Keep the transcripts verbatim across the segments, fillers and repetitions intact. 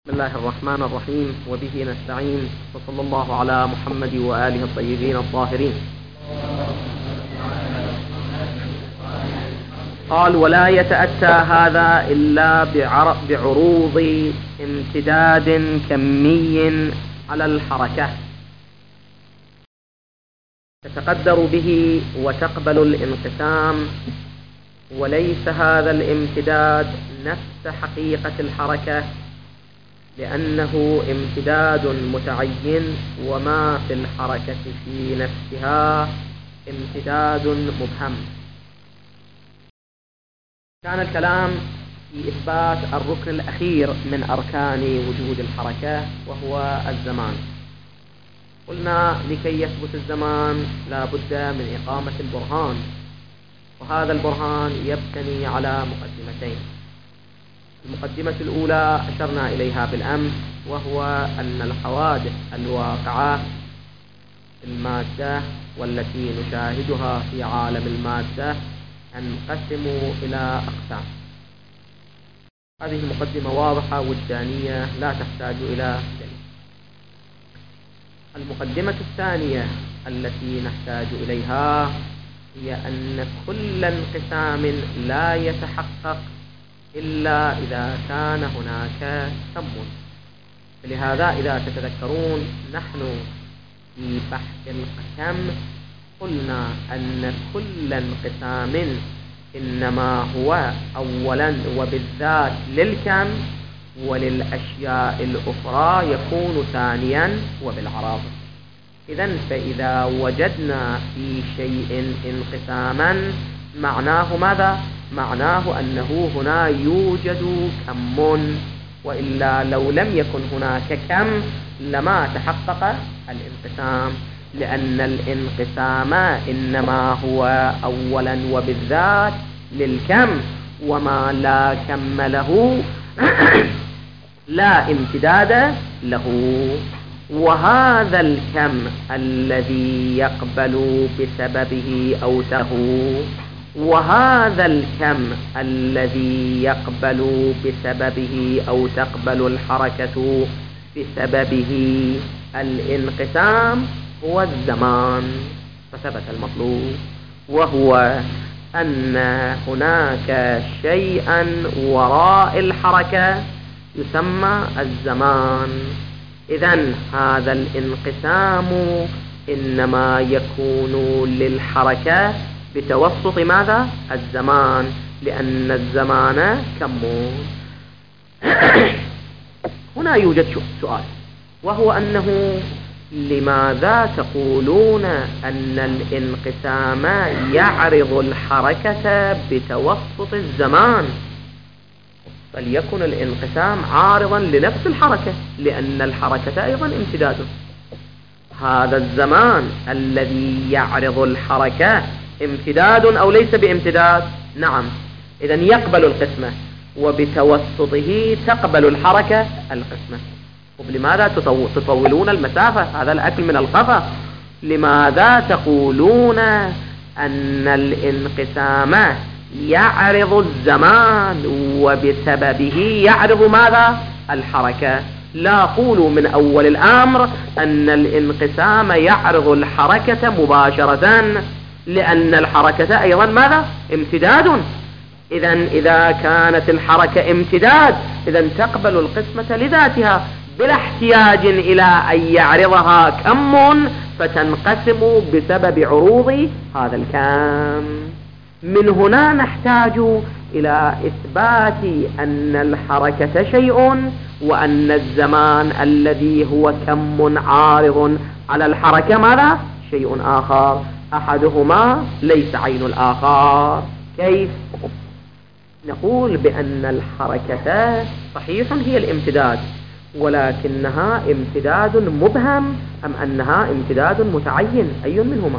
بسم الله الرحمن الرحيم، وبه نستعين، وصلى الله على محمد وآله الطيبين الطاهرين. قال: ولا يتأتى هذا إلا بعروض امتداد كمي على الحركة تتقدر به وتقبل الانقسام، وليس هذا الامتداد نفس حقيقة الحركة، لأنه امتداد متعين، وما في الحركة في نفسها امتداد مبهم. كان الكلام في إثبات الركن الأخير من أركان وجود الحركة، وهو الزمان. قلنا لكي يثبت الزمان لا بد من إقامة البرهان، وهذا البرهان يبتني على مقدمتين. المقدمة الأولى أشرنا إليها بالأمس، وهو أن الحوادث الواقعة في المادة والتي نشاهدها في عالم المادة تنقسم إلى أقسام. هذه مقدمة واضحة وجدانية لا تحتاج إلى دليل. المقدمة الثانية التي نحتاج إليها هي أن كل انقسام لا يتحقق إلا إذا كان هناك كم. لهذا إذا تتذكرون نحن في بحث القسم قلنا أن كل انقسام إنما هو أولا وبالذات للكم، وللأشياء الأخرى يكون ثانيا وبالعرض. إذن فإذا وجدنا في شيء انقساما معناه ماذا؟ معناه أنه هنا يوجد كم، وإلا لو لم يكن هناك كم لما تحقق الانقسام، لأن الانقسام إنما هو أولا وبالذات للكم، وما لا كم له لا امتداد له. وهذا الكم الذي يقبل بسببه أو تهو وهذا الكم الذي يقبل بسببه أو تقبل الحركة بسببه الانقسام هو الزمان. فثبت المطلوب، وهو أن هناك شيئا وراء الحركة يسمى الزمان. إذن هذا الانقسام إنما يكون للحركة بتوسط ماذا؟ الزمان، لأن الزمان كم. هنا يوجد سؤال، وهو أنه لماذا تقولون أن الانقسام يعرض الحركة بتوسط الزمان؟ فليكن الانقسام عارضا لنفس الحركة، لأن الحركة أيضا امتداد. هذا الزمان الذي يعرض الحركة امتداد أو ليس بامتداد؟ نعم. إذن يقبل القسمة، وبتوسطه تقبل الحركة القسمة. ولماذا تطولون المسافة؟ هذا الأكل من القفا. لماذا تقولون أن الانقسام يعرض الزمان وبسببه يعرض ماذا؟ الحركة. لا قولوا من أول الأمر أن الانقسام يعرض الحركة مباشرة، لأن الحركة أيضا ماذا؟ امتداد. إذن إذا كانت الحركة امتداد إذن تقبل القسمة لذاتها بلا احتياج إلى أن يعرضها كم فتنقسم بسبب عروض هذا الكم. من هنا نحتاج إلى إثبات أن الحركة شيء، وأن الزمان الذي هو كم عارض على الحركة ماذا؟ شيء آخر، أحدهما ليس عين الآخر. كيف؟ نقول بأن الحركة صحيح هي الامتداد، ولكنها امتداد مبهم أم أنها امتداد متعين؟ أي منهما؟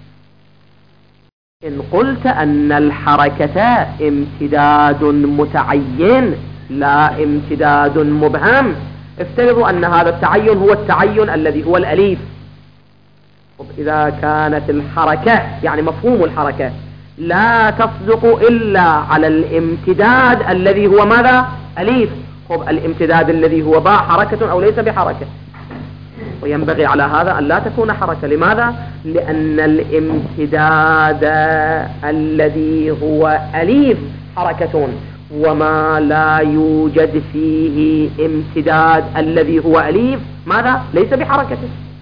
إن قلت أن الحركة امتداد متعين لا امتداد مبهم، افترضوا أن هذا التعين هو التعين الذي هو الأليف. إذا كانت الحركة يعني مفهوم الحركة لا تصدق إلا على الامتداد الذي هو ماذا؟ أليف. خب الامتداد الذي هو باء حركة أو ليس بحركة؟ وينبغي على هذا أن لا تكون حركة. لماذا؟ لأن الامتداد الذي هو أليف حركة، وما لا يوجد فيه امتداد الذي هو أليف ماذا؟ ليس بحركة.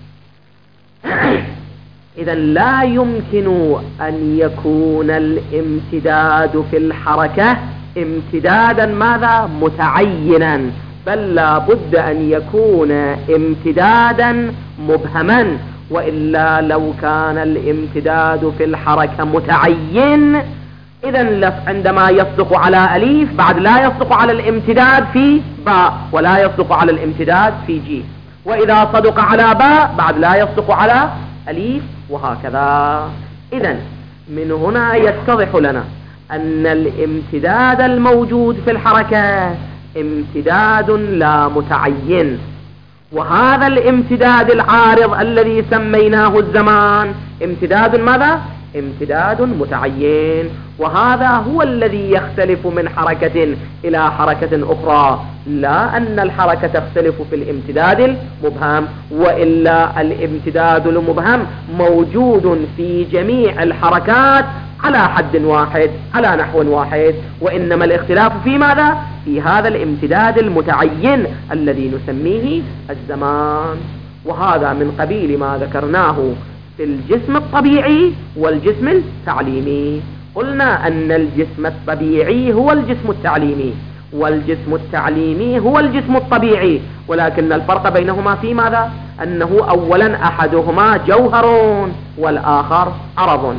إذا لا يمكن أن يكون الامتداد في الحركة امتدادا ماذا؟ متعينا، بل لا بد أن يكون امتدادا مبهما، وإلا لو كان الامتداد في الحركة متعين إذا عندما يصدق على أليف بعد لا يصدق على الامتداد في باء ولا يصدق على الامتداد في جيم، وإذا صدق على باء بعد لا يصدق على أليف، وهكذا. إذا من هنا يتضح لنا أن الامتداد الموجود في الحركة امتداد لا متعين، وهذا الامتداد العارض الذي سميناه الزمان امتداد ماذا؟ امتداد متعين، وهذا هو الذي يختلف من حركة إلى حركة أخرى، لا أن الحركة تختلف في الامتداد المبهم، وإلا الامتداد المبهم موجود في جميع الحركات على حد واحد على نحو واحد، وإنما الاختلاف في ماذا؟ في هذا الامتداد المتعين الذي نسميه الزمان. وهذا من قبيل ما ذكرناه في الجسم الطبيعي والجسم التعليمي. قلنا أن الجسم الطبيعي هو الجسم التعليمي، والجسم التعليمي هو الجسم الطبيعي، ولكن الفرق بينهما في ماذا؟ أنه أولا أحدهما جوهر والآخر عرض،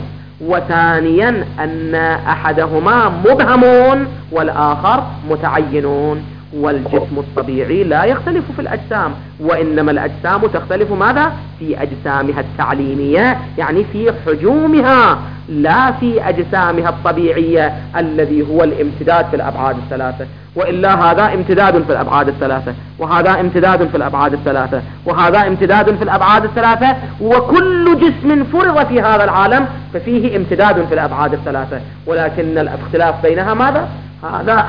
وثانيا أن أحدهما مبهم والآخر متعين. والجسم الطبيعي لا يختلف في الأجسام، وإنما الأجسام تختلف ماذا؟ في أجسامها التعليمية، يعني في حجومها، لا في أجسامها الطبيعية الذي هو الامتداد في الأبعاد الثلاثة. وإلا هذا امتداد في الأبعاد الثلاثة، وهذا امتداد في الأبعاد الثلاثة، وهذا امتداد في الأبعاد الثلاثة، وكل جسم فرض في هذا العالم ففيه امتداد في الأبعاد الثلاثة، ولكن الاختلاف بينها ماذا؟ هذا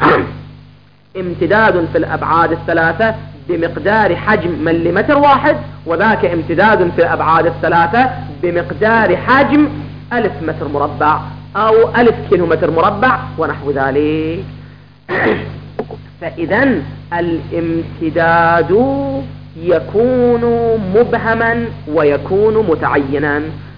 امتداد في الأبعاد الثلاثة بمقدار حجم مليمتر واحد، وذاك امتداد في الأبعاد الثلاثة بمقدار حجم ألف متر مربع أو ألف كيلومتر مربع ونحو ذلك. فإذا الامتداد يكون مبهما ويكون متعينا.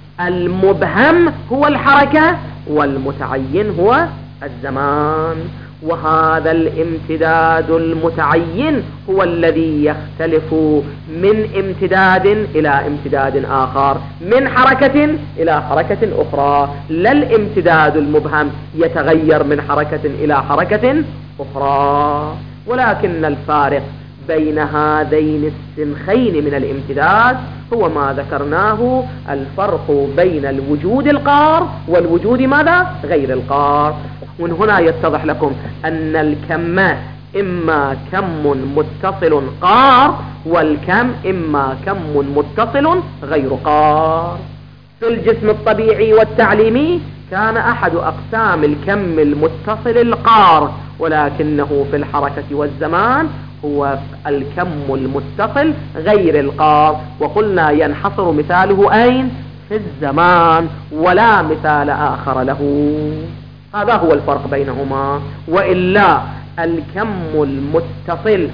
المبهم هو الحركة، والمتعين هو الزمان. وهذا الامتداد المتعين هو الذي يختلف من امتداد إلى امتداد آخر، من حركة إلى حركة أخرى، لا الامتداد المبهم يتغير من حركة إلى حركة أخرى. ولكن الفارق بين هذين السنخين من الامتداد هو ما ذكرناه، الفرق بين الوجود القار والوجود ماذا؟ غير القار. ومن هنا يتضح لكم أن الكم إما كم متصل قار، والكم إما كم متصل غير قار. في الجسم الطبيعي والتعليمي كان أحد أقسام الكم المتصل القار، ولكنه في الحركة والزمان هو الكم المتصل غير القار، وقلنا ينحصر مثاله أين؟ في الزمان، ولا مثال آخر له. هذا هو الفرق بينهما. وإلا الكم المتصل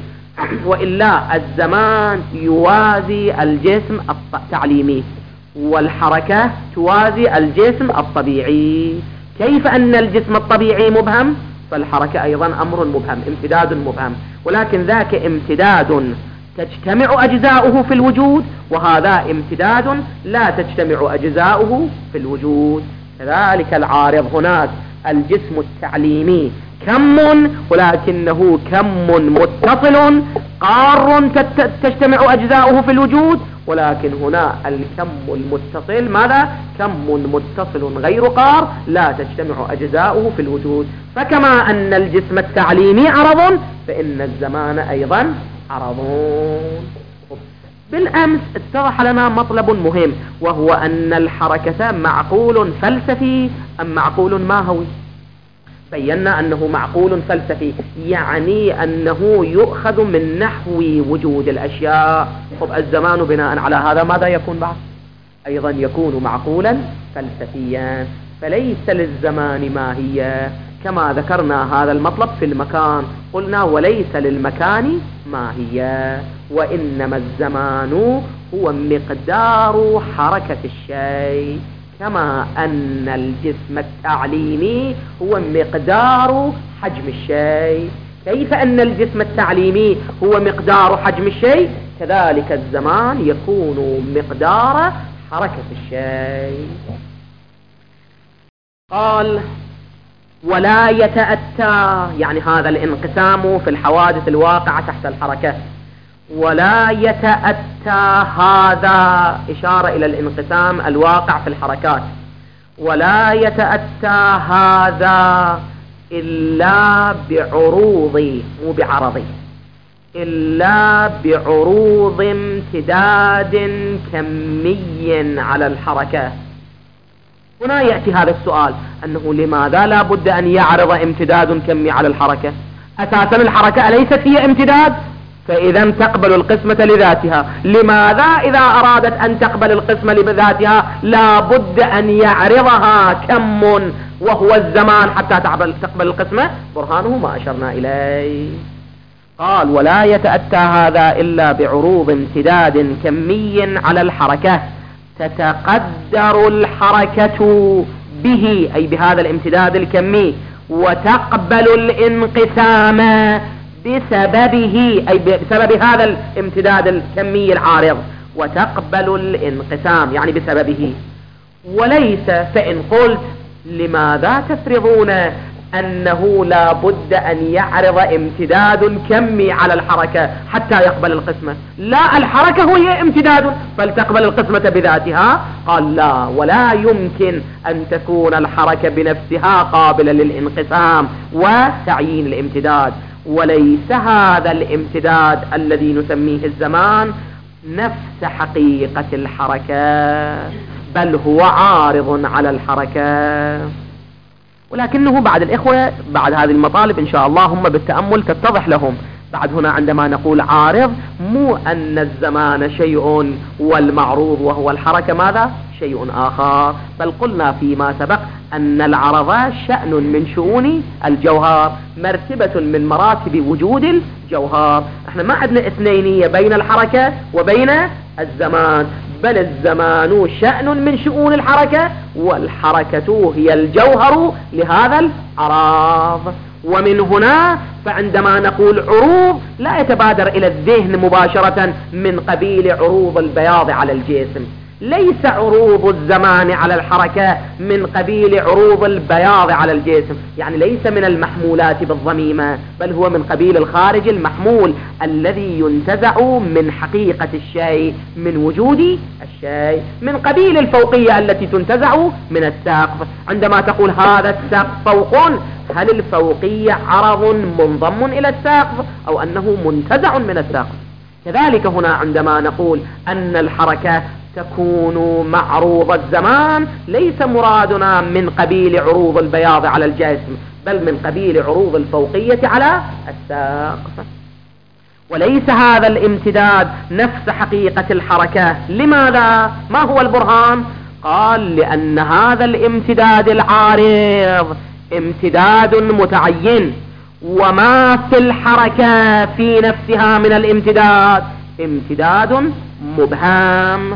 وإلا الزمان يوازي الجسم التعليمي، والحركة توازي الجسم الطبيعي. كيف أن الجسم الطبيعي مبهم؟ فالحركة أيضا أمر مبهم، امتداد مبهم، ولكن ذاك امتداد تجتمع أجزاؤه في الوجود، وهذا امتداد لا تجتمع أجزاؤه في الوجود. كذلك العارض هناك الجسم التعليمي كم، ولكنه كم متصل قار تجتمع أجزاؤه في الوجود، ولكن هنا الكم المتصل ماذا؟ كم متصل غير قار لا تجتمع أجزاؤه في الوجود. فكما أن الجسم التعليمي عرض، فإن الزمان أيضا عرضون. بالأمس اتضح لنا مطلب مهم، وهو أن الحركة معقول فلسفي أم معقول ماهوي؟ بينا أنه معقول فلسفي، يعني أنه يؤخذ من نحو وجود الأشياء. طب الزمان بناء على هذا ماذا يكون بعد؟ أيضا يكون معقولا فلسفيا، فليس للزمان ماهية كما ذكرنا هذا المطلب في المكان، قلنا وليس للمكان ماهية، وإنما الزمان هو مقدار حركة الشيء، كما أن الجسم التعليمي هو مقدار حجم الشيء. كيف أن الجسم التعليمي هو مقدار حجم الشيء، كذلك الزمان يكون مقدار حركة الشيء. قال ولا يتأتى، يعني هذا الانقسام في الحوادث الواقعة تحت الحركة، ولا يتأتى هذا إشارة إلى الانقسام الواقع في الحركات، ولا يتأتى هذا إلا بعروض، مو بعرض، إلا بعروض امتداد كمي على الحركة. هنا يأتي هذا السؤال، أنه لماذا لا بد أن يعرض امتداد كمي على الحركة؟ أساسا الحركة أليست هي امتداد؟ فإذا تقبل القسمة لذاتها، لماذا إذا أرادت أن تقبل القسمة لذاتها لا بد أن يعرضها كم وهو الزمان حتى تقبل القسمة؟ برهانه ما أشرنا إليه. قال ولا يتأتى هذا إلا بعروض امتداد كمي على الحركة تتقدر الحركة به، أي بهذا الامتداد الكمي، وتقبل الانقسام بسببه، أي بسبب هذا الامتداد الكمي العارض، وتقبل الانقسام يعني بسببه. وليس، فإن قلت لماذا تفرضون أنه لا بد أن يعرض امتداد كمي على الحركة حتى يقبل القسمة؟ لا، الحركة هي امتداد فلتقبل القسمة بذاتها. قال لا، ولا يمكن أن تكون الحركة بنفسها قابلة للانقسام وتعيين الامتداد، وليس هذا الامتداد الذي نسميه الزمان نفس حقيقة الحركة، بل هو عارض على الحركة. ولكنه بعد الإخوة بعد هذه المطالب إن شاء الله هم بالتأمل تتضح لهم. بعد هنا عندما نقول عارض، مو أن الزمان شيء والمعروض وهو الحركة ماذا؟ شيء آخر، بل قلنا فيما سبق أن العرض شأن من شؤون الجوهر، مرتبة من مراتب وجود الجوهر. احنا ما عندنا اثنينية بين الحركة وبين الزمان، بل الزمان شأن من شؤون الحركة، والحركة هي الجوهر لهذا العرض. ومن هنا فعندما نقول عروض لا يتبادر إلى الذهن مباشرة من قبيل عروض البياض على الجسم، ليس عروض الزمان على الحركة من قبيل عروض البياض على الجسم، يعني ليس من المحمولات بالضميمة، بل هو من قبيل الخارج المحمول الذي ينتزع من حقيقة الشيء، من وجود الشيء، من قبيل الفوقية التي تنتزع من السقف. عندما تقول هذا السقف فوق، هل الفوقية عرض منضم إلى السقف أو أنه منتزع من السقف؟ كذلك هنا عندما نقول أن الحركة تكون معروض الزمان، ليس مرادنا من قبيل عروض البياض على الجسم، بل من قبيل عروض الفوقية على السقف. وليس هذا الامتداد نفس حقيقة الحركة. لماذا؟ ما هو البرهان؟ قال لأن هذا الامتداد العارض امتداد متعين، وما في الحركة في نفسها من الامتداد امتداد مبهم،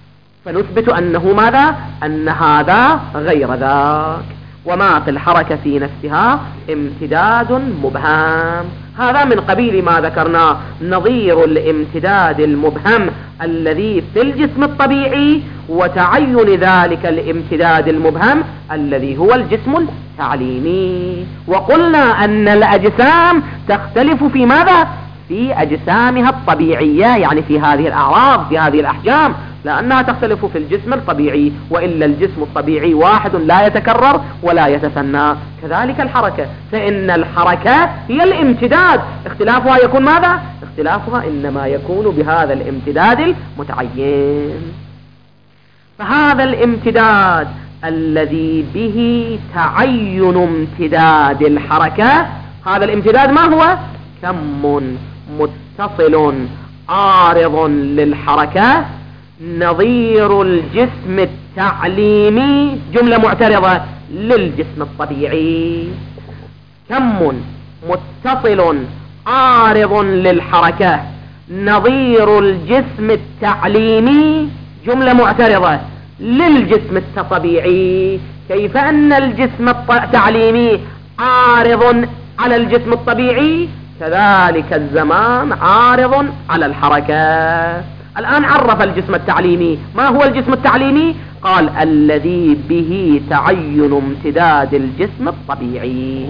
فنثبت أنه ماذا؟ أن هذا غير ذاك. وما في الحركة في نفسها امتداد مبهم، هذا من قبيل ما ذكرناه، نظير الامتداد المبهم الذي في الجسم الطبيعي، وتعين ذلك الامتداد المبهم الذي هو الجسم التعليمي. وقلنا أن الأجسام تختلف في ماذا؟ في أجسامها الطبيعية، يعني في هذه الأعراض، في هذه الأحجام، لأنها تختلف في الجسم الطبيعي، وإلا الجسم الطبيعي واحد لا يتكرر ولا يتثنى. كذلك الحركة، فإن الحركة هي الامتداد، اختلافها يكون ماذا؟ اختلافها إنما يكون بهذا الامتداد المتعين. فهذا الامتداد الذي به تعين امتداد الحركة. هذا الامتداد ما هو؟ كم متصل عارض للحركة نظير الجسم التعليمي، جملة معترضة للجسم الطبيعي. كم متصل عارض للحركة نظير الجسم التعليمي، جملة معترضة للجسم الطبيعي. كيف أن الجسم التعليمي عارض على الجسم الطبيعي، كذلك الزمان عارض على الحركة. الآن عرف الجسم التعليمي. ما هو الجسم التعليمي؟ قال الذي به تعين امتداد الجسم الطبيعي.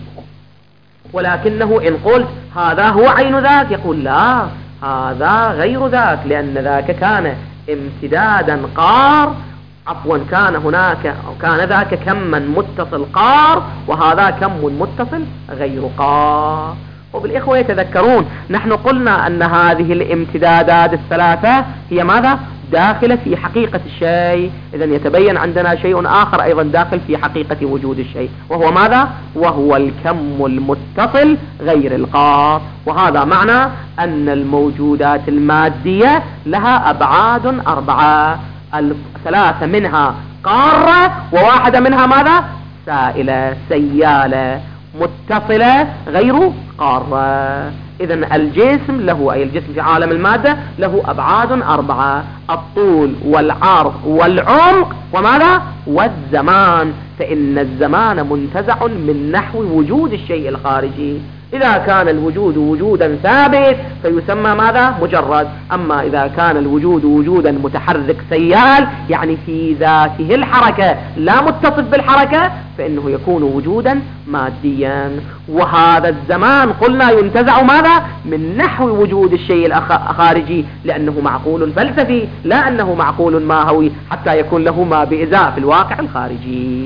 ولكنه إن قلت هذا هو عين ذاك، يقول لا، هذا غير ذاك، لأن ذاك كان امتدادا قار، عفوا كان هناك أو كان ذاك كما متصل قار، وهذا كم متصل غير قار. وبالإخوة يتذكرون نحن قلنا أن هذه الامتدادات الثلاثة هي ماذا؟ داخلة في حقيقة الشيء. إذا يتبين عندنا شيء آخر أيضا داخل في حقيقة وجود الشيء، وهو ماذا؟ وهو الكم المتصل غير القار. وهذا معنى أن الموجودات المادية لها أبعاد أربعة، ثلاثة منها قارة، وواحدة منها ماذا؟ سائلة سيالة متصلة غير قارة. إذن الجسم له، أي الجسم في عالم المادة له أبعاد أربعة: الطول والعرض والعمق وماذا؟ والزمان. فإن الزمان منتزع من نحو وجود الشيء الخارجي. إذا كان الوجود وجودا ثابت فيسمى ماذا؟ مجرد. أما إذا كان الوجود وجودا متحرك سيال، يعني في ذاته الحركة لا متصف بالحركة، فإنه يكون وجودا ماديا. وهذا الزمان قلنا ينتزع ماذا؟ من نحو وجود الشيء الخارجي، لأنه معقول فلسفي، لا أنه معقول ماهوي حتى يكون له ما بإزاء في الواقع الخارجي.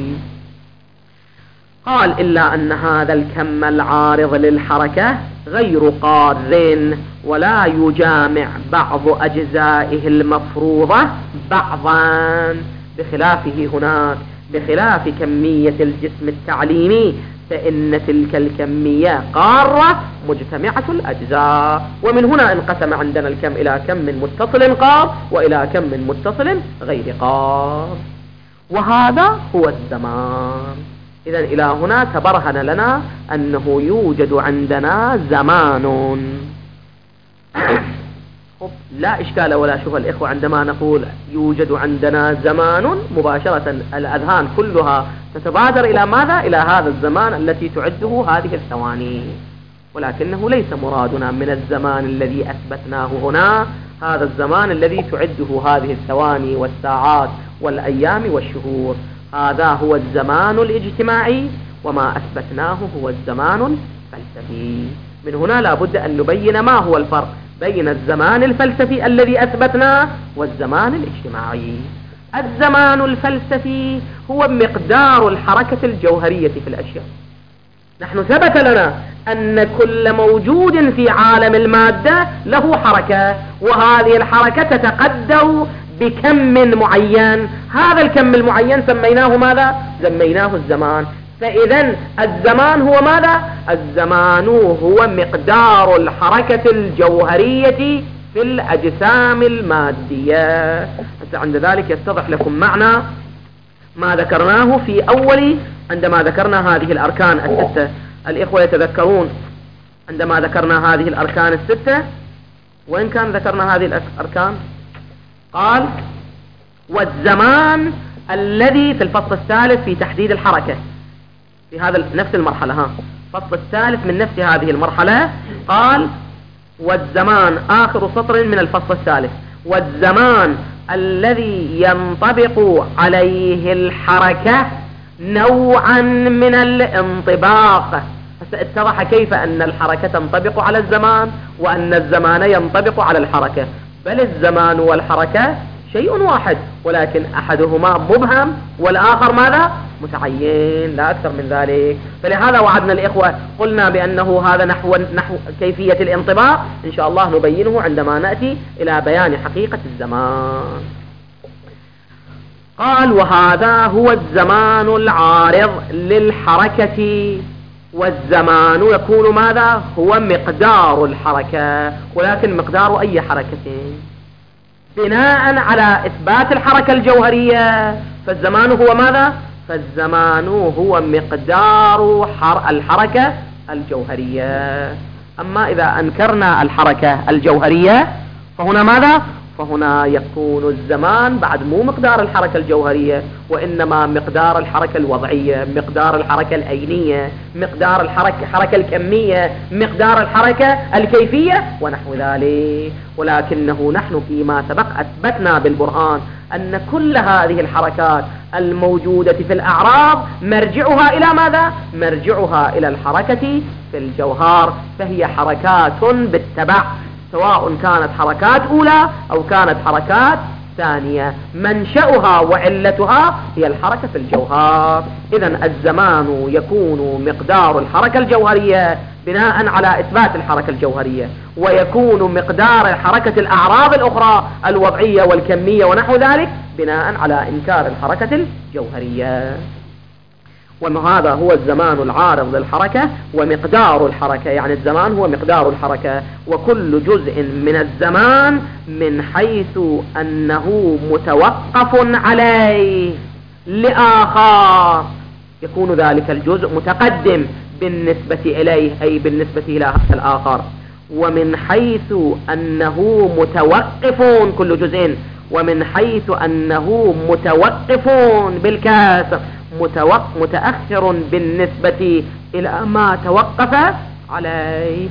قال إلا أن هذا الكم العارض للحركة غير قار، ولا يجامع بعض أجزائه المفروضة بعضا، بخلافه هناك، بخلاف كمية الجسم التعليمي، فإن تلك الكمية قارة مجتمعة الأجزاء. ومن هنا انقسم عندنا الكم إلى كم متصل قار وإلى كم متصل غير قار. وهذا هو الزمان. إذا إلى هنا تبرهن لنا أنه يوجد عندنا زمان. لا إشكال ولا شبهة الإخوة عندما نقول يوجد عندنا زمان، مباشرة الأذهان كلها تتبادر إلى ماذا؟ إلى هذا الزمان التي تعده هذه الثواني. ولكنه ليس مرادنا من الزمان الذي أثبتناه هنا هذا الزمان الذي تعده هذه الثواني والساعات والأيام والشهور. هذا هو الزمان الاجتماعي، وما أثبتناه هو الزمان الفلسفي. من هنا لا بد أن نبين ما هو الفرق بين الزمان الفلسفي الذي أثبتناه والزمان الاجتماعي. الزمان الفلسفي هو مقدار الحركة الجوهرية في الأشياء. نحن ثبت لنا أن كل موجود في عالم المادة له حركة، وهذه الحركة تتقدر بكم معين. هذا الكم المعين سميناه ماذا؟ سميناه الزمان. فإذا الزمان هو ماذا؟ الزمان هو مقدار الحركة الجوهرية في الأجسام المادية. عند ذلك يتضح لكم معنى ما ذكرناه في أول عندما ذكرنا هذه الأركان الستة. الإخوة يتذكرون عندما ذكرنا هذه الأركان الستة، وإن كان ذكرنا هذه الأركان قال والزمان الذي في الفصل الثالث في تحديد الحركة في هذا نفس المرحلة، ها الفصل الثالث من نفس هذه المرحلة قال والزمان آخر سطر من الفصل الثالث، والزمان الذي ينطبق عليه الحركة نوعا من الانطباق. اتضح كيف أن الحركة تنطبق على الزمان وأن الزمان ينطبق على الحركة. بل الزمان والحركة شيء واحد، ولكن أحدهما مبهم والآخر ماذا؟ متعين، لا أكثر من ذلك. فلهذا وعدنا الإخوة قلنا بأنه هذا نحو, نحو كيفية الانطباق إن شاء الله نبينه عندما نأتي إلى بيان حقيقة الزمان. قال وهذا هو الزمان العارض للحركة، والزمان يكون ماذا؟ هو مقدار الحركة، ولكن مقدار أي حركة؟ بناء على إثبات الحركة الجوهرية، فالزمان هو ماذا؟ فالزمان هو مقدار الحركة الجوهرية. أما إذا أنكرنا الحركة الجوهرية فهنا ماذا؟ فهنا يكون الزمان بعد مو مقدار الحركة الجوهرية، وإنما مقدار الحركة الوضعية، مقدار الحركة الأينية، مقدار الحركة الحركة الكمية، مقدار الحركة الكيفية ونحو ذلك. ولكنه نحن فيما سبق أثبتنا بالبرهان أن كل هذه الحركات الموجودة في الأعراض مرجعها إلى ماذا؟ مرجعها إلى الحركة في الجوهر، فهي حركات بالتبع، سواء كانت حركات أولى أو كانت حركات ثانية، منشأها وعلتها هي الحركة في الجوهر. إذن الزمان يكون مقدار الحركة الجوهرية بناء على إثبات الحركة الجوهرية، ويكون مقدار حركة الأعراض الأخرى الوضعية والكمية ونحو ذلك بناء على إنكار الحركة الجوهرية. وهذا هو الزمان العارض للحركة ومقدار الحركة، يعني الزمان هو مقدار الحركة، وكل جزء من الزمان من حيث أنه متوقف عليه لآخر يكون ذلك الجزء متقدم بالنسبة إليه، أي بالنسبة إلى هذا الآخر. ومن حيث أنه متوقف كل جزء، ومن حيث أنه متوقف بالكسر متوق... متأخر بالنسبة إلى ما توقف عليه.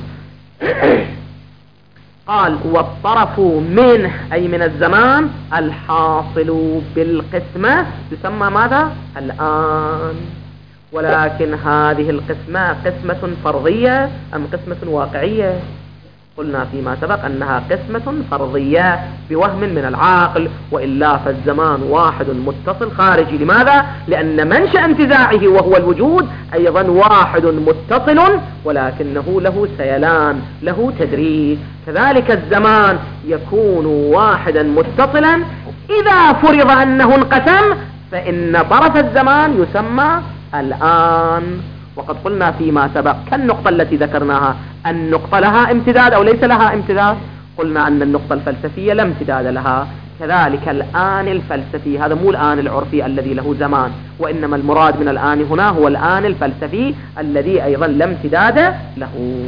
قال والطرف منه أي من الزمان الحاصل بالقسمة يسمى ماذا؟ الآن. ولكن هذه القسمة قسمة فرضية أم قسمة واقعية؟ قلنا فيما سبق أنها قسمة فرضية بوهم من العاقل، وإلا فالزمان واحد متصل خارجي. لماذا؟ لأن منشأ انتزاعه وهو الوجود أيضا واحد متصل، ولكنه له سيلان، له تدريج. كذلك الزمان يكون واحدا متصلا إذا فرض أنه انقسم، فإن طرف الزمان يسمى الآن. وقد قلنا فيما سبق كالنقطة التي ذكرناها، النقطة لها امتداد أو ليس لها امتداد؟ قلنا أن النقطة الفلسفية لا امتداد لها. كذلك الآن الفلسفي، هذا مو الآن العرفي الذي له زمان، وإنما المراد من الآن هنا هو الآن الفلسفي الذي أيضا لا امتداد له.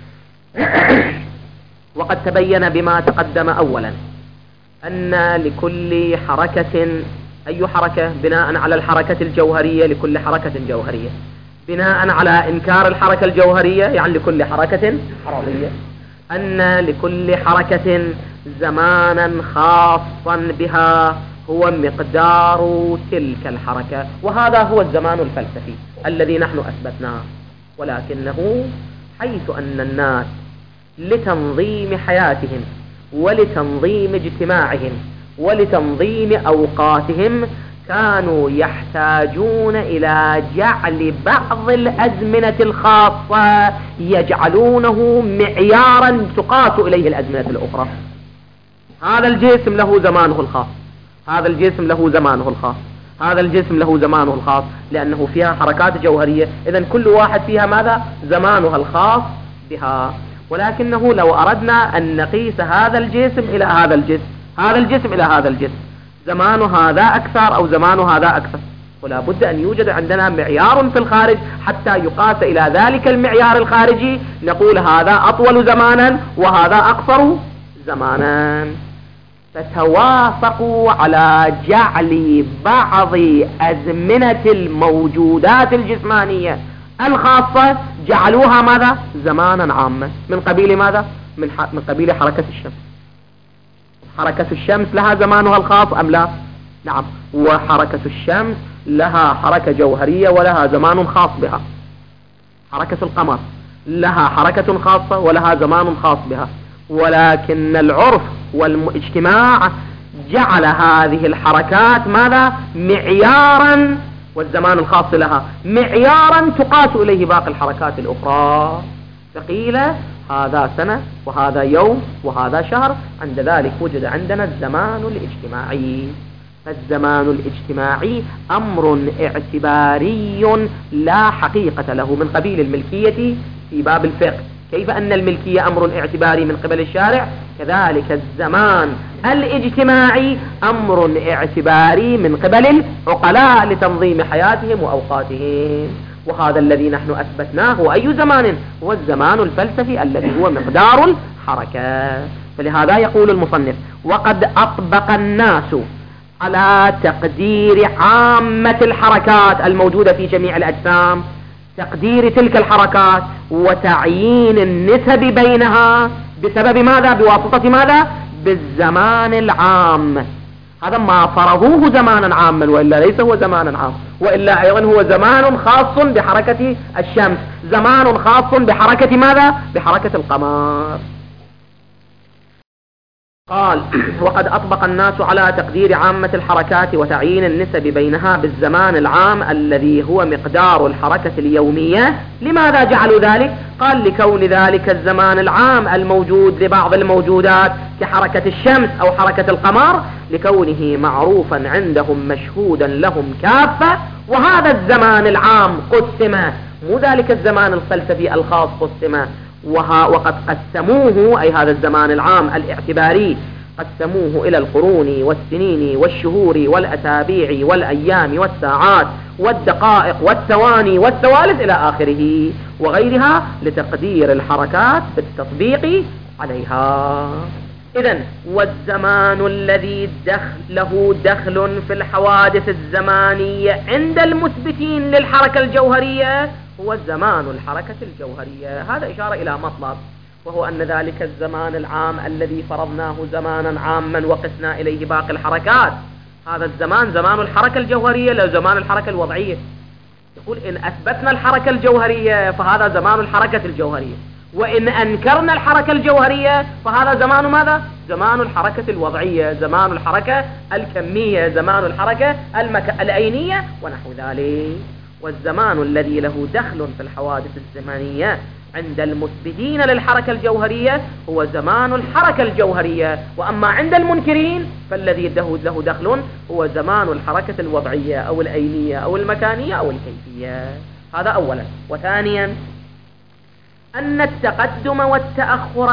وقد تبين بما تقدم أولا أن لكل حركة، أي حركة؟ بناء على الحركة الجوهرية لكل حركة جوهرية، بناء على إنكار الحركة الجوهرية يعني لكل حركة عرضية، أن لكل حركة زمانا خاصا بها هو مقدار تلك الحركة، وهذا هو الزمان الفلسفي الذي نحن أثبتناه. ولكنه حيث أن الناس لتنظيم حياتهم ولتنظيم اجتماعهم ولتنظيم أوقاتهم كانوا يحتاجون إلى جعل بعض الأزمنة الخاصة يجعلونه معيارا تقاس إليه الأزمنة الأخرى. هذا الجسم له زمانه الخاص، هذا الجسم له زمانه الخاص، هذا الجسم له زمانه الخاص، لأنه فيها حركات جوهرية، إذن كل واحد فيها ماذا؟ زمانها الخاص بها. ولكنه لو أردنا أن نقيس هذا الجسم إلى هذا الجسم، هذا الجسم إلى هذا الجسم، زمان هذا أكثر أو زمان هذا أكثر، ولا بد أن يوجد عندنا معيار في الخارج حتى يقاس إلى ذلك المعيار الخارجي، نقول هذا أطول زمانا وهذا أقصر زمانا. فتوافقوا على جعل بعض أزمنة الموجودات الجسمانية الخاصة جعلوها ماذا؟ زمانا عاما. من قبيل ماذا؟ من, من قبيل حركة الشمس. حركة الشمس لها زمانها الخاص أم لا؟ نعم. وحركة الشمس لها حركة جوهرية ولها زمان خاص بها. حركة القمر لها حركة خاصة ولها زمان خاص بها، ولكن العرف والاجتماع جعل هذه الحركات ماذا؟ معيارا، والزمان الخاص لها معيارا تقاس إليه باقي الحركات الأخرى. فقيل هذا سنة وهذا يوم وهذا شهر، عند ذلك وجد عندنا الزمان الاجتماعي. فالزمان الاجتماعي أمر اعتباري لا حقيقة له، من قبيل الملكية في باب الفقه. كيف أن الملكية أمر اعتباري من قبل الشارع، كذلك الزمان الاجتماعي أمر اعتباري من قبل العقلاء لتنظيم حياتهم وأوقاتهم. وهذا الذي نحن أثبتناه هو أي زمان؟ هو الزمان الفلسفي الذي هو مقدار الحركة. فلهذا يقول المصنف: وقد أطبق الناس على تقدير عامة الحركات الموجودة في جميع الأجسام، تقدير تلك الحركات وتعيين النسب بينها بسبب ماذا؟ بواسطة ماذا؟ بالزمان العام. هذا ما فرضوه زمانا عاما، وإلا ليس هو زمانا عام، وإلا أيضا هو زمان خاص بحركة الشمس، زمان خاص بحركة ماذا؟ بحركة القمر. قال: وقد أطبق الناس على تقدير عامة الحركات وتعيين النسب بينها بالزمان العام الذي هو مقدار الحركة اليومية. لماذا جعلوا ذلك؟ قال: لكون ذلك الزمان العام الموجود لبعض الموجودات كحركة الشمس أو حركة القمر لكونه معروفا عندهم مشهودا لهم كافة. وهذا الزمان العام قسم، مو ذلك الزمان الفلسفي الخاص قسم، وها وقد قسموه، أي هذا الزمان العام الاعتباري قسموه إلى القرون والسنين والشهور والأسابيع والأيام والساعات والدقائق والثواني والثوالث إلى آخره وغيرها لتقدير الحركات بالتطبيق عليها. إذن والزمان الذي دخل له دخل في الحوادث الزمانية عند المثبتين للحركة الجوهرية هو الزمان الحركة الجوهرية. هذا إشارة إلى مطلب، وهو أن ذلك الزمان العام الذي فرضناه زمانا عاما وقسنا إليه باقي الحركات، هذا الزمان زمان الحركة الجوهرية لا زمان الحركة الوضعية. يقول: إن أثبتنا الحركة الجوهرية فهذا زمان الحركة الجوهرية، وإن أنكرنا الحركة الجوهرية فهذا زمان ماذا؟ زمان الحركة الوضعية، زمان الحركة الكمية، زمان الحركة المك... العينية ونحو ذلك. والزمان الذي له دخل في الحوادث الزمانية عند المثبتين للحركة الجوهرية هو زمان الحركة الجوهرية، وأما عند المنكرين فالذي له دخل هو زمان الحركة الوضعية أو العينية أو المكانية أو الكيفية. هذا أولا. وثانيا أن التقدم والتأخر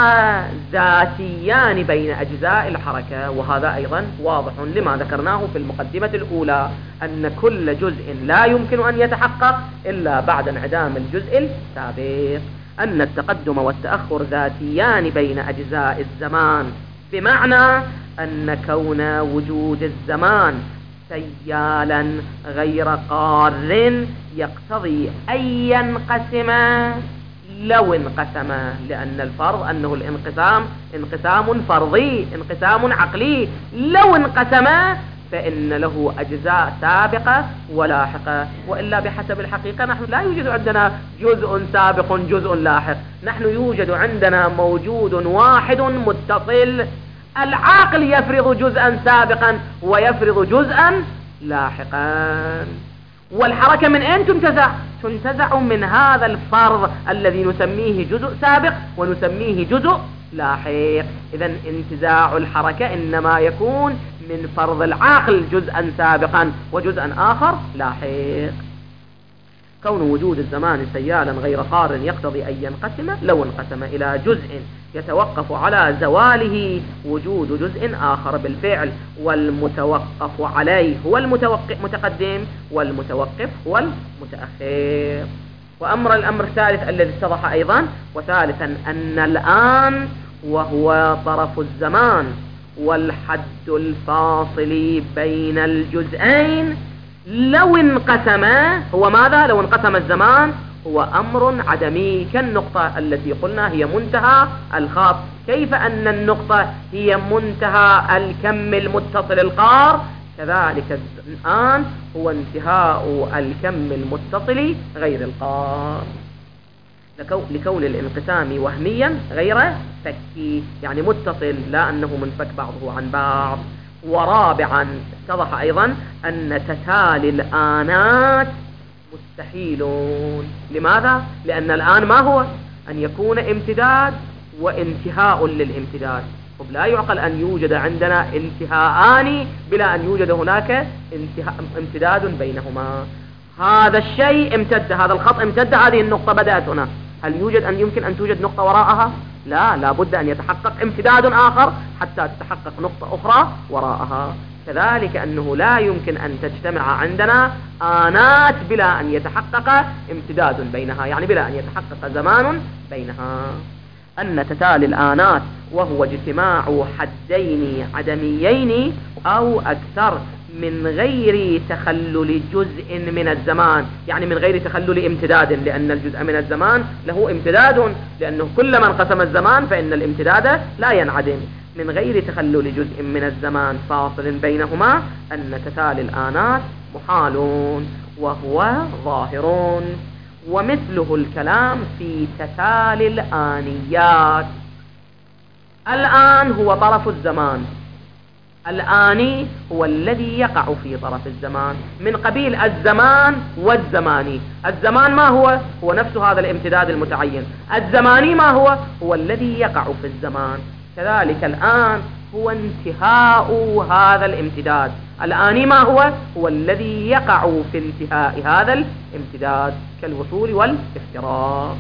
ذاتيان بين أجزاء الحركة، وهذا أيضا واضح لما ذكرناه في المقدمة الأولى، أن كل جزء لا يمكن أن يتحقق إلا بعد انعدام الجزء السابق. أن التقدم والتأخر ذاتيان بين أجزاء الزمان، بمعنى أن كون وجود الزمان سيالا غير قار يقتضي أن ينقسم لو انقسم، لأن الفرض أنه الانقسام انقسام فرضي، انقسام عقلي. لو انقسم فإن له أجزاء سابقة ولاحقة، وإلا بحسب الحقيقة نحن لا يوجد عندنا جزء سابق جزء لاحق، نحن يوجد عندنا موجود واحد متصل. العقل يفرض جزءا سابقا ويفرض جزءا لاحقا. والحركة من أين تنتزع؟ تنتزع من هذا الفرض الذي نسميه جزء سابق ونسميه جزء لاحق. إذن انتزاع الحركة إنما يكون من فرض العقل جزءا سابقا وجزءا آخر لاحق. كون وجود الزمان سيالا غير قار يقتضي أن ينقسم، لو انقسم إلى جزء يتوقف على زواله وجود جزء آخر بالفعل، والمتوقف عليه هو المتقدم والمتوقف هو المتأخر. وأمر الأمر الثالث الذي اتضح أيضا، وثالثا أن الآن وهو طرف الزمان والحد الفاصل بين الجزئين لو انقسم هو ماذا؟ لو انقسم الزمان هو أمر عدمي، كالنقطة التي قلنا هي منتهى الخط. كيف أن النقطة هي منتهى الكم المتصل القار، كذلك الآن هو انتهاء الكم المتصل غير القار، لكون الانقسام وهميا غير فكي، يعني متصل لا أنه منفك بعضه عن بعض. ورابعا اتضح أيضا أن تتالي الآنات مستحيلون. لماذا؟ لأن الآن ما هو؟ أن يكون امتداد وانتهاء للامتداد، لا يعقل أن يوجد عندنا انتهاءان بلا أن يوجد هناك انتهاء امتداد بينهما. هذا الشيء امتد، هذا الخط امتد، هذه النقطة بدأت هنا، هل يوجد أن يمكن أن توجد نقطة وراءها؟ لا، لا بد أن يتحقق امتداد آخر حتى تتحقق نقطة أخرى وراءها. كذلك أنه لا يمكن أن تجتمع عندنا آنات بلا أن يتحقق امتداد بينها، يعني بلا أن يتحقق زمان بينها. أن تتالي الآنات وهو اجتماع حدين عدميين أو أكثر من غير تخلل جزء من الزمان، يعني من غير تخلل امتداد، لأن الجزء من الزمان له امتداد، لأنه كلما انقسم الزمان فإن الامتداد لا ينعدم. من غير تخلل جزء من الزمان فاصل بينهما أن تتالي الآنات محال وهو ظاهر. ومثله الكلام في تتالي الآنيات. الآن هو طرف الزمان، الآني هو الذي يقع في طرف الزمان، من قبيل الزمان والزماني. الزمان ما هو؟ هو نفس هذا الامتداد المتعين. الزماني ما هو؟ هو الذي يقع في الزمان. كذلك الآن هو انتهاء هذا الامتداد. الآني ما هو؟ هو الذي يقع في انتهاء هذا الامتداد كالوصول والافتراق.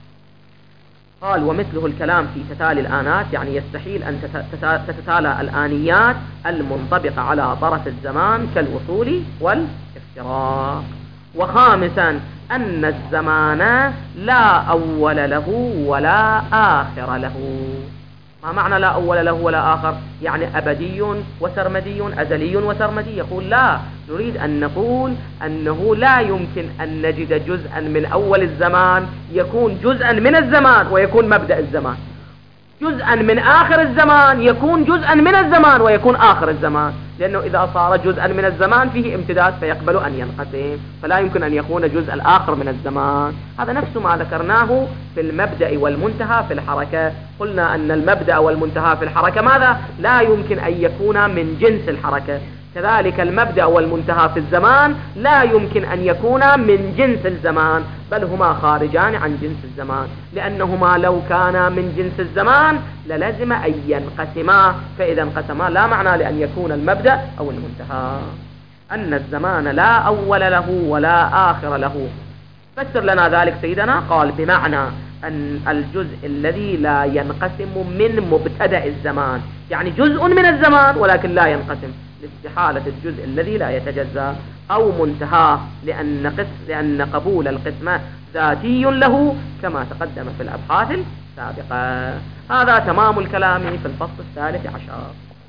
قال ومثله الكلام في تتالي الآنات، يعني يستحيل أن تتتالى الآنيات المنطبقة على طرف الزمان كالوصول والافتراق. وخامسا أن الزمان لا أول له ولا آخر له. ما معنى لا أول له ولا آخر؟ يعني أبدي وسرمدي، أزلي وسرمدي. يقول لا، نريد أن نقول أنه لا يمكن أن نجد جزءا من أول الزمان يكون جزءا من الزمان ويكون مبدأ الزمان، جزءا من آخر الزمان يكون جزءا من الزمان ويكون آخر الزمان، لأنه إذا صار جزءا من الزمان فيه امتداد فيقبل أن ينقسم، فلا يمكن أن يكون جزء الآخر من الزمان. هذا نفس ما ذكرناه في المبدأ والمنتهى في الحركة. قلنا أن المبدأ والمنتهى في الحركة ماذا؟ لا يمكن أن يكون من جنس الحركة. كذلك المبدأ والمنتهى في الزمان لا يمكن أن يكون من جنس الزمان، بل هما خارجان عن جنس الزمان، لأنهما لو كانا من جنس الزمان للزم أن ينقسما، فإذا انقسما لا معنى لأن يكون المبدأ أو المنتهى. أن الزمان لا أول له ولا آخر له. فسر لنا ذلك سيدنا. قال بمعنى أن الجزء الذي لا ينقسم من مبتدأ الزمان، يعني جزء من الزمان ولكن لا ينقسم، لاستحالة الجزء الذي لا يتجزأ، أو منتهاه لأن, قس لأن قبول القسمة ذاتي له كما تقدم في الأبحاث السابقة. هذا تمام الكلام في الفصل الثالث عشر.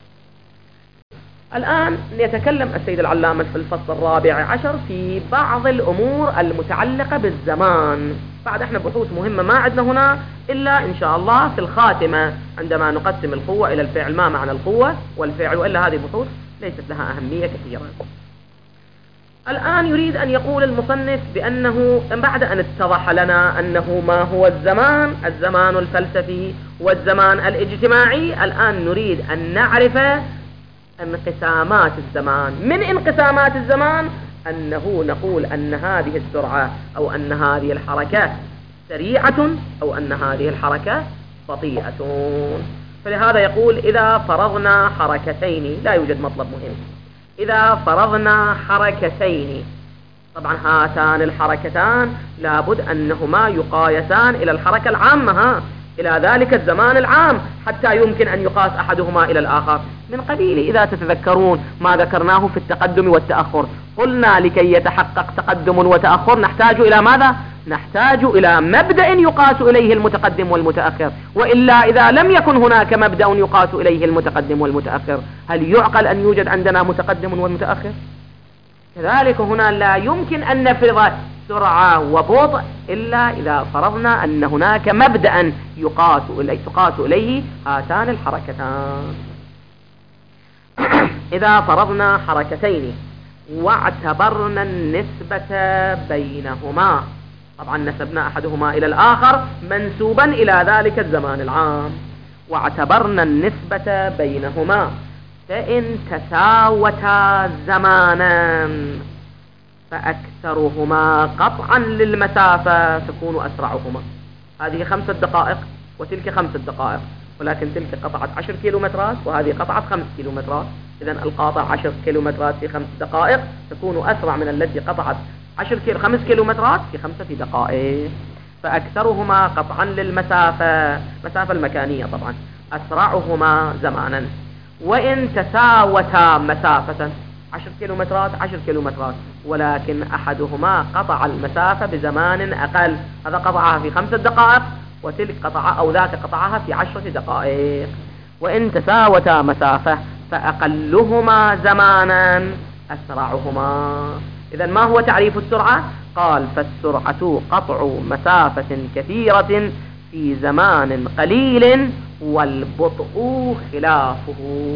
الآن يتكلم السيد العلامة في الفصل الرابع عشر في بعض الأمور المتعلقة بالزمان. بعد احنا بحوث مهمة ما عندنا هنا إلا إن شاء الله في الخاتمة عندما نقسم القوة إلى الفعل، ما معنى القوة والفعل، وإلا هذه بحوث ليست لها أهمية كثيرة. الآن يريد أن يقول المصنف بأنه بعد أن اتضح لنا أنه ما هو الزمان، الزمان الفلسفي والزمان الاجتماعي، الآن نريد أن نعرف انقسامات الزمان. من انقسامات الزمان أنه نقول أن هذه السرعة أو أن هذه الحركة سريعة أو أن هذه الحركة بطيئة. فلهذا يقول إذا فرضنا حركتين، لا يوجد مطلب مهم، إذا فرضنا حركتين، طبعا هاتان الحركتان لابد أنهما يقايسان إلى الحركة العامة، ها إلى ذلك الزمان العام، حتى يمكن أن يقاس أحدهما إلى الآخر. من قبيل إذا تتذكرون ما ذكرناه في التقدم والتأخر، قلنا لكي يتحقق تقدم وتأخر نحتاج إلى ماذا؟ نحتاج إلى مبدأ يقاس إليه المتقدم والمتأخر، وإلا إذا لم يكن هناك مبدأ يقاس إليه المتقدم والمتأخر هل يعقل أن يوجد عندنا متقدم والمتأخر؟ كذلك هنا لا يمكن أن نفرض سرعة وبطء إلا إذا فرضنا أن هناك مبدأ يقاس إليه, تقاس إليه هاتان الحركتان. إذا فرضنا حركتين واعتبرنا النسبة بينهما، طبعا نسبنا أحدهما إلى الآخر منسوبا إلى ذلك الزمان العام، واعتبرنا النسبة بينهما، فإن تساوتا زمانا فأكثرهما قطعا للمسافة تكون أسرعهما. هذه خمسة دقائق وتلك خمسة دقائق، ولكن تلك قطعت عشر كيلومترات وهذه قطعت خمس كيلومترات. إذن القاطع عشر كيلومترات في خمس دقائق تكون أسرع من التي قطعت عشر كيلو خمس كيلومترات في خمسة دقائق. فأكثرهما قطعا للمسافة، مسافة المكانية طبعا، أسرعهما زمانا. وإن تساوتا مسافة، عشر كيلومترات عشر كيلومترات، ولكن أحدهما قطع المسافة بزمان أقل، هذا قطعها في خمسة دقائق وتلك قطعها أو ذاك قطعها في عشرة دقائق. وإن تساوتا مسافة فأقلهما زمانا أسرعهما. إذا ما هو تعريف السرعة؟ قال فالسرعة قطع مسافة كثيرة في زمان قليل والبطء خلافه.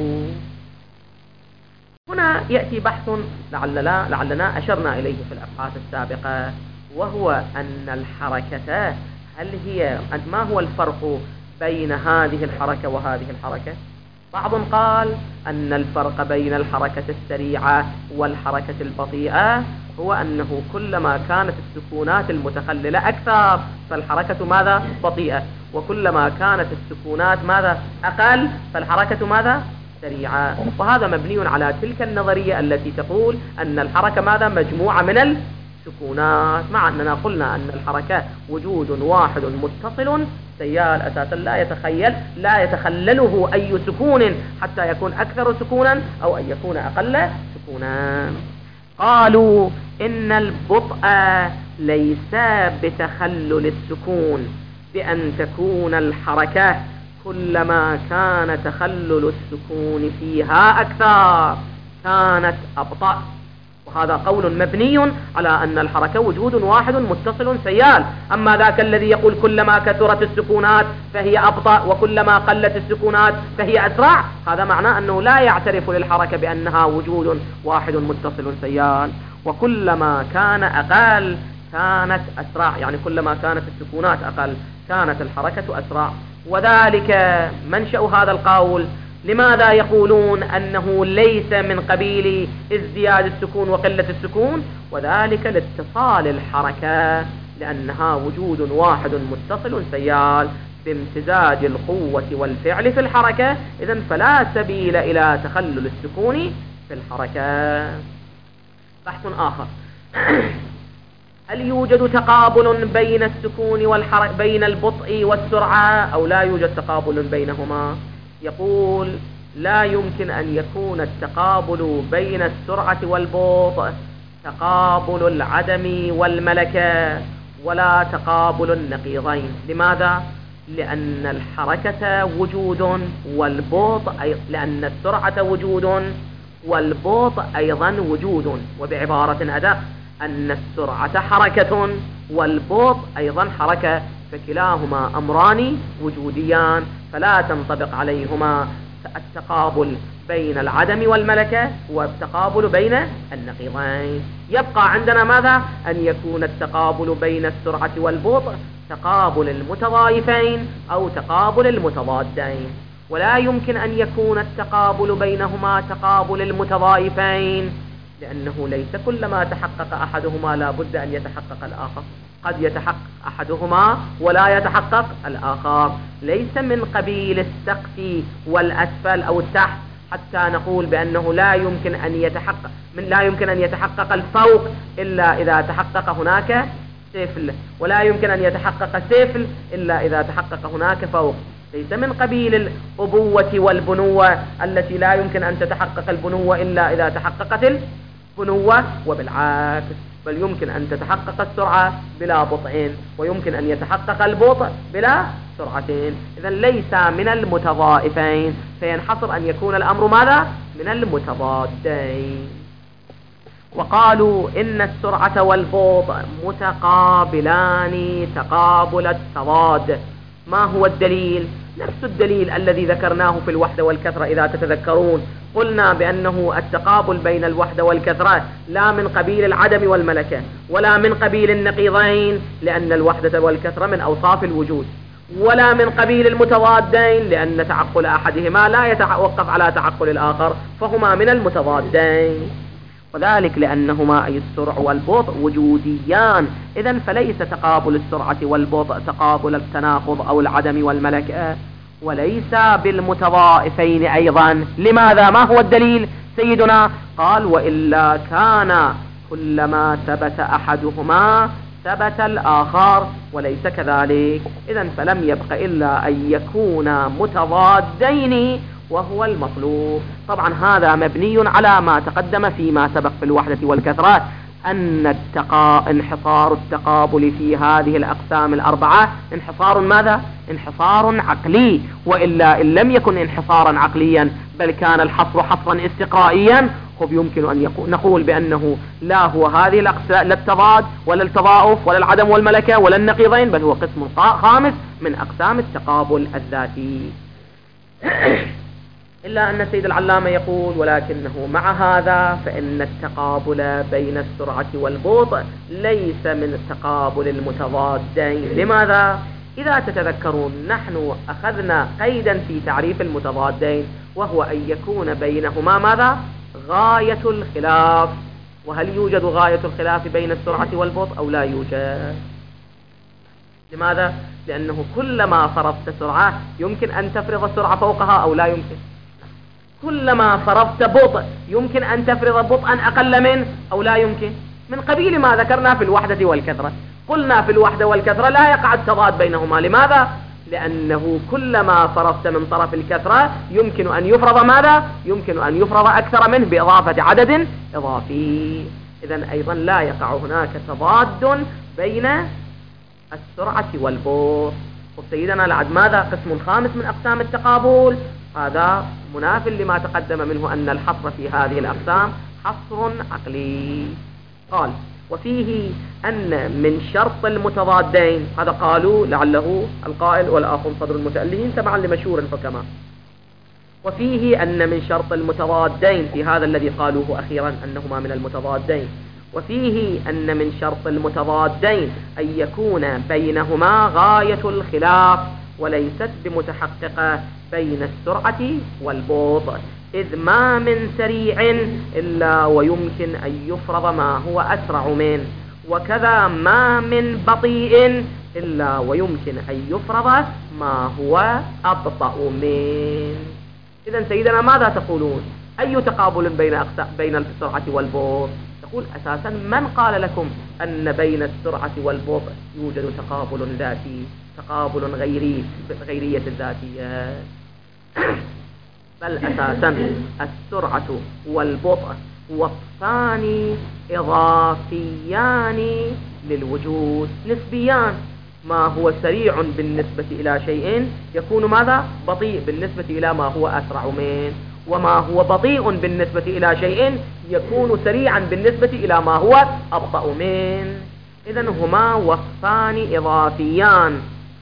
هنا يأتي بحث لعلنا, لعلنا أشرنا إليه في الأبحاث السابقة، وهو أن الحركة هل هي ما هو الفرق بين هذه الحركة وهذه الحركة؟ بعض قال أن الفرق بين الحركة السريعة والحركة البطيئة هو أنه كلما كانت السكونات المتخللة أكثر فالحركة ماذا؟ بطيئة، وكلما كانت السكونات ماذا؟ أقل فالحركة ماذا؟ سريعة. وهذا مبني على تلك النظرية التي تقول أن الحركة ماذا؟ مجموعة من السكونات، مع أننا قلنا أن الحركة وجود واحد متصل سيال أساسا لا يتخيل لا يتخلله أي سكون حتى يكون أكثر سكونا أو أن يكون أقل سكونا. قالوا إن البطء ليس بتخلل السكون، بأن تكون الحركة كلما كان تخلل السكون فيها أكثر كانت أبطأ. وهذا قول مبني على أن الحركة وجود واحد متصل سيال. أما ذاك الذي يقول كلما كثرت السكونات فهي أبطأ وكلما قلت السكونات فهي أسرع، هذا معناه أنه لا يعترف للحركة بأنها وجود واحد متصل سيال. وكلما كان أقل كانت أسرع، يعني كلما كانت السكونات أقل كانت الحركة أسرع. وذلك منشأ هذا القول. لماذا يقولون أنه ليس من قبيل ازدياد السكون وقلة السكون؟ وذلك لاتصال الحركة، لأنها وجود واحد متصل سيال بامتزاج القوة والفعل في الحركة، إذن فلا سبيل إلى تخلل السكون في الحركة. بحث آخر هل يوجد تقابل بين السكون والحركة، بين البطء والسرعة، أو لا يوجد تقابل بينهما؟ يقول لا يمكن أن يكون التقابل بين السرعة والبطء تقابل العدم والملكة ولا تقابل النقيضين. لماذا؟ لأن الحركة وجود والبطء أي... لأن السرعة وجود والبطء أيضا وجود. وبعبارة أدق أن السرعة حركة والبطء أيضا حركة، فكلاهما أمران وجوديان فلا تنطبق عليهما التقابل بين العدم والملكة والتقابل بين النقيضين. يبقى عندنا ماذا؟ أن يكون التقابل بين السرعة والبطء تقابل المتضايفين أو تقابل المتضادين، ولا يمكن أن يكون التقابل بينهما تقابل المتضايفين، لأنه ليس كلما تحقق أحدهما لا بد أن يتحقق الآخر، قد يتحقق أحدهما ولا يتحقق الآخر. ليس من قبيل السقف والأسفل أو التحت حتى نقول بأنه لا يمكن أن يتحقق من لا يمكن أن يتحقق الفوق إلا إذا تحقق هناك سفل، ولا يمكن أن يتحقق سفل إلا إذا تحقق هناك فوق. ليس من قبيل الأبوة والبنوة التي لا يمكن أن تتحقق البنوة إلا إذا تحققت البنوة، وبالعكس، بل يمكن أن تتحقق السرعة بلا بطء ويمكن أن يتحقق البطء بلا سرعتين. إذا ليس من المتضائفين، فينحصر أن يكون الأمر ماذا؟ من المتضادين. وقالوا إن السرعة والبطء متقابلان تقابل التضاد. ما هو الدليل؟ نفس الدليل الذي ذكرناه في الوحدة والكثرة. إذا تتذكرون قلنا بأنه التقابل بين الوحدة والكثرة لا من قبيل العدم والملكة ولا من قبيل النقيضين، لأن الوحدة والكثرة من أوصاف الوجود، ولا من قبيل المتضادين لأن تعقل أحدهما لا يتوقف على تعقل الآخر، فهما من المتضادين. وذلك لأنهما أي السرعة والبطء وجوديان، إذن فليس تقابل السرعة والبطء تقابل التناقض أو العدم والملكة، وليس بالمتضائفين أيضا. لماذا؟ ما هو الدليل سيدنا؟ قال وإلا كان كلما ثبت أحدهما ثبت الآخر، وليس كذلك. إذن فلم يبق إلا أن يكونا متضادين وهو المطلوب. طبعا هذا مبني على ما تقدم فيما سبق في الوحدة والكثرة، أن التقا... انحصار التقابل في هذه الأقسام الأربعة انحصار ماذا؟ انحصار عقلي، وإلا إن لم يكن انحصارا عقليا بل كان الحصر حصرا استقرائيا، خب يمكن أن يقول نقول بأنه لا هو هذه الأقسام، لا التضاد ولا التضاؤف ولا العدم والملكة ولا النقيضين، بل هو قسم خامس من أقسام التقابل الذاتي. إلا أن السيد العلامة يقول ولكنه مع هذا فإن التقابل بين السرعة والبطء ليس من التقابل المتضادين. لماذا؟ إذا تتذكرون نحن أخذنا قيدا في تعريف المتضادين، وهو أن يكون بينهما ماذا؟ غاية الخلاف. وهل يوجد غاية الخلاف بين السرعة والبطء أو لا يوجد؟ لماذا؟ لأنه كلما فرضت سرعة يمكن أن تفرض السرعة فوقها أو لا يمكن. كلما فرضت بطء يمكن أن تفرض بطئا أقل منه أو لا يمكن، من قبيل ما ذكرنا في الوحدة والكثرة. قلنا في الوحدة والكثرة لا يقع التضاد بينهما. لماذا؟ لأنه كلما فرضت من طرف الكثرة يمكن أن يفرض ماذا؟ يمكن أن يفرض أكثر منه بإضافة عدد إضافي. إذن أيضا لا يقع هناك تضاد بين السرعة والبطء. وسيدنا لعد ماذا؟ قسم خامس من أقسام التقابل، هذا مناف لما تقدم منه أن الحصر في هذه الأقسام حصر عقلي. قال وفيه أن من شرط المتضادين، هذا قالوا لعله القائل والآخر صدر المتألهين تبعا لمشهور الحكماء. وفيه أن من شرط المتضادين في هذا الذي قالوه أخيرا أنهما من المتضادين، وفيه أن من شرط المتضادين أن يكون بينهما غاية الخلاف وليست بمتحققة بين السرعة والبطء، إذ ما من سريع إلا ويمكن أن يفرض ما هو أسرع منه، وكذا ما من بطيء إلا ويمكن أن يفرض ما هو أبطأ منه. إذن سيدنا ماذا تقولون؟ أي تقابل بين بين السرعة والبطء؟ تقول أساسا من قال لكم أن بين السرعة والبطء يوجد تقابل ذاتي، تقابل غيري غيرية الذاتية؟ بل أساسا السرعة والبطء وصفان إضافيان للوجود نسبيان. ما هو سريع بالنسبة إلى شيء يكون ماذا؟ بطيء بالنسبة إلى ما هو أسرع منه، وما هو بطيء بالنسبة إلى شيء يكون سريعا بالنسبة إلى ما هو أبطأ منه. إذن هما وصفان إضافيان،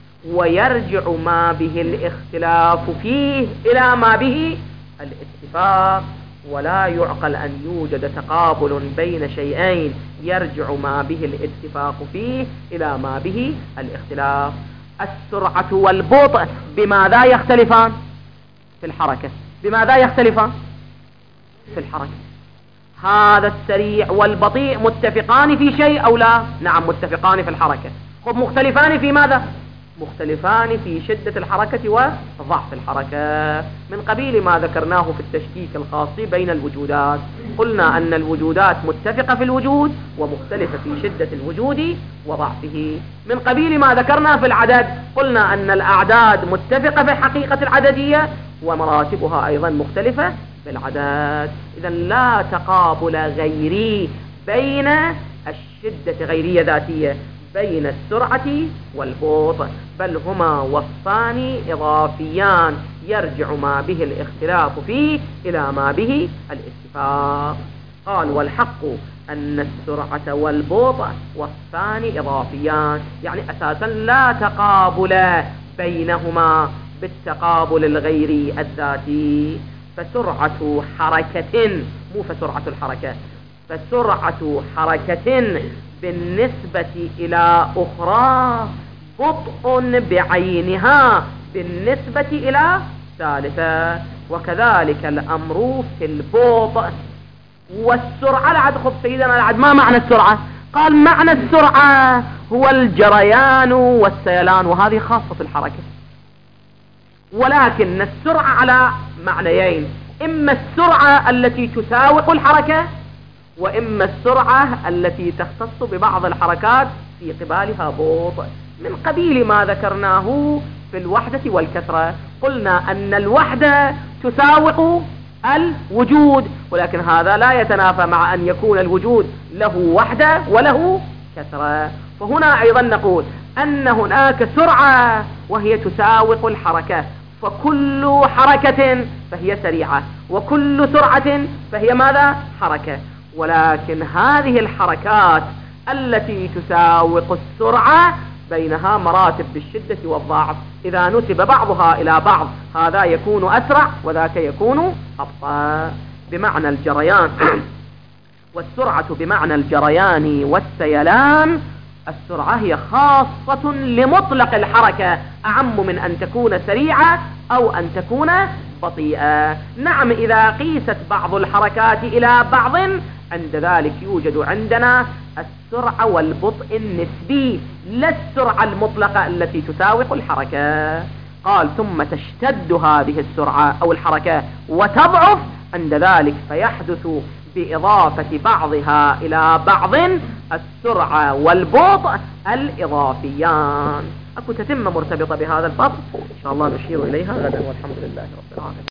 ويرجع ما به الاختلاف فيه إلى ما به الاتفاق، ولا يعقل أن يوجد تقابل بين شيئين يرجع ما به الاتفاق فيه إلى ما به الاختلاف. السرعة والبطء بماذا يختلفان؟ في الحركة. بماذا يختلفان؟ في الحركة. هذا السريع والبطيء متفقان في شيء أو لا؟ نعم متفقان في الحركة. خب مختلفان في ماذا؟ مختلفان في شدة الحركة وضعف الحركة، من قبيل ما ذكرناه في التشكيك الخاص بين الوجودات. قلنا أن الوجودات متفقة في الوجود ومختلفة في شدة الوجود وضعفه، من قبيل ما ذكرنا في العدد. قلنا أن الأعداد متفقة في حقيقة العددية ومراتبها أيضا مختلفة بالعدد. إذن لا تقابل غيري بين الشدة غيرية ذاتية بين السرعة والبطء، بل هما وصفان إضافيان يرجع ما به الاختلاف فيه إلى ما به الاتفاق. قال والحق أن السرعة والبطء وصفان إضافيان، يعني أساسا لا تقابل بينهما بالتقابل الغيري الذاتي. فسرعة حركة مو فسرعة الحركة، فسرعة حركة بالنسبة إلى أخرى بطء بعينها بالنسبة إلى ثالثة، وكذلك الأمر في البطء والسرعة. لعد خب سيدنا لعد ما معنى السرعة؟ قال معنى السرعة هو الجريان والسيلان، وهذه خاصة الحركة. ولكن السرعة على معنيين، إما السرعة التي تساوق الحركة، وإما السرعة التي تختص ببعض الحركات في قبالها بطء، من قبيل ما ذكرناه في الوحدة والكثرة. قلنا أن الوحدة تساوق الوجود، ولكن هذا لا يتنافى مع أن يكون الوجود له وحدة وله كثرة. فهنا أيضا نقول أن هناك سرعة وهي تساوق الحركة، فكل حركة فهي سريعة، وكل سرعة فهي ماذا؟ حركة. ولكن هذه الحركات التي تساوق السرعة بينها مراتب بالشدة والضعف، إذا نسب بعضها إلى بعض هذا يكون أسرع وذاك يكون أبطأ بمعنى الجريان. والسرعة بمعنى الجريان والسيلان، السرعة هي خاصة لمطلق الحركة، أعم من أن تكون سريعة أو أن تكون بطيئة. نعم، إذا قيست بعض الحركات إلى بعض عند ذلك يوجد عندنا السرعة والبطء النسبي، لا السرعة المطلقة التي تساوق الحركة. قال ثم تشتد هذه السرعة أو الحركة وتضعف، عند ذلك فيحدث بإضافة بعضها إلى بعض السرعة والبطء الإضافيان. أكو تتمة مرتبطة بهذا الفصل إن شاء الله نشير إليها غدا، والحمد لله رب العالمين.